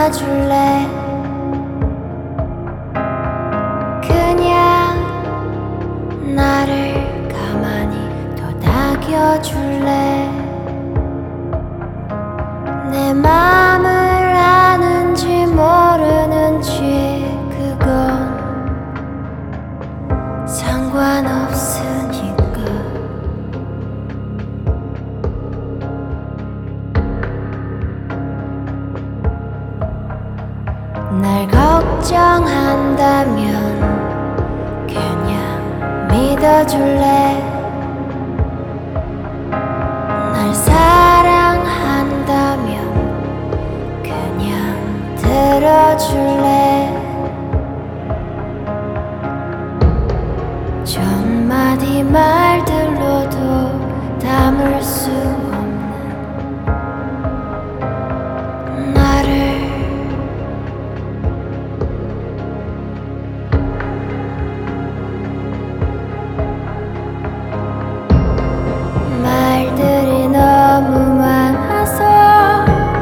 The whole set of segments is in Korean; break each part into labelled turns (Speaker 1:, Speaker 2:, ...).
Speaker 1: 안아줄래? 그냥 나를 가만히 토닥여줄래? 내 맘을 아는지 모르는지 그건 상관없으니까. 날 걱정한다면 그냥 믿어줄래? 날 사랑한다면 그냥 들어줄래? 천 마디 말들로도 담을 수 없는 나를. 말들이 너무 많아서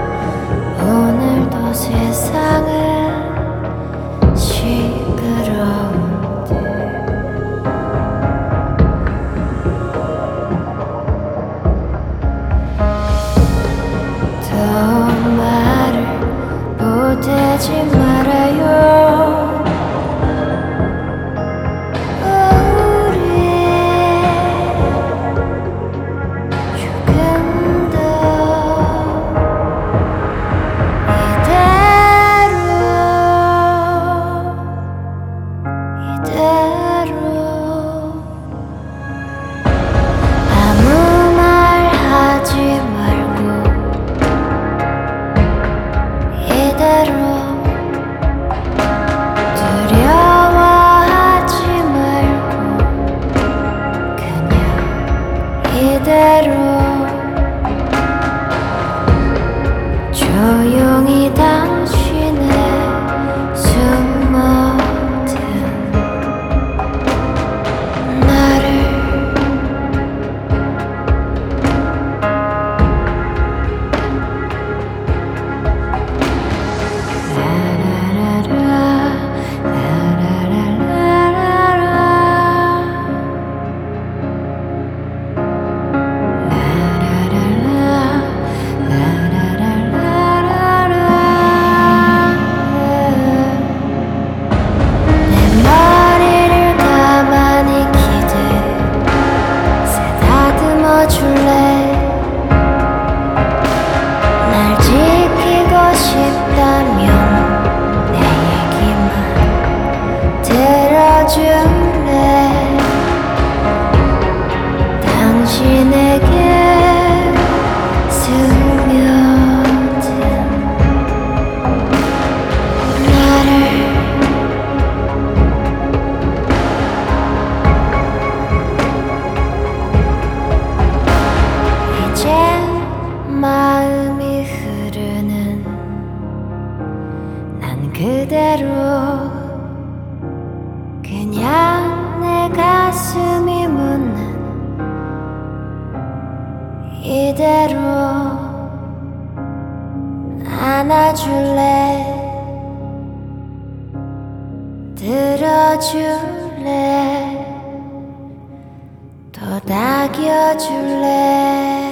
Speaker 1: 오늘도 세상은 시끄러운데 더 말을 보태지 말아요. 아무 말 하지 말고 이대로 두려워하지 말고 그냥 이대로 조용히 당신의 숨어든 나를. 내 머리를 가만히 기대 쓰다듬어 줄래? 날 지키고 싶다면 내 얘기만 들어줄래? 당신에게 스며든 나를. 이제 마음이 흐르는 난 그대로 그냥 내 가슴이 묻는 이대로 안아줄래? 들어줄래? 토닥여줄래?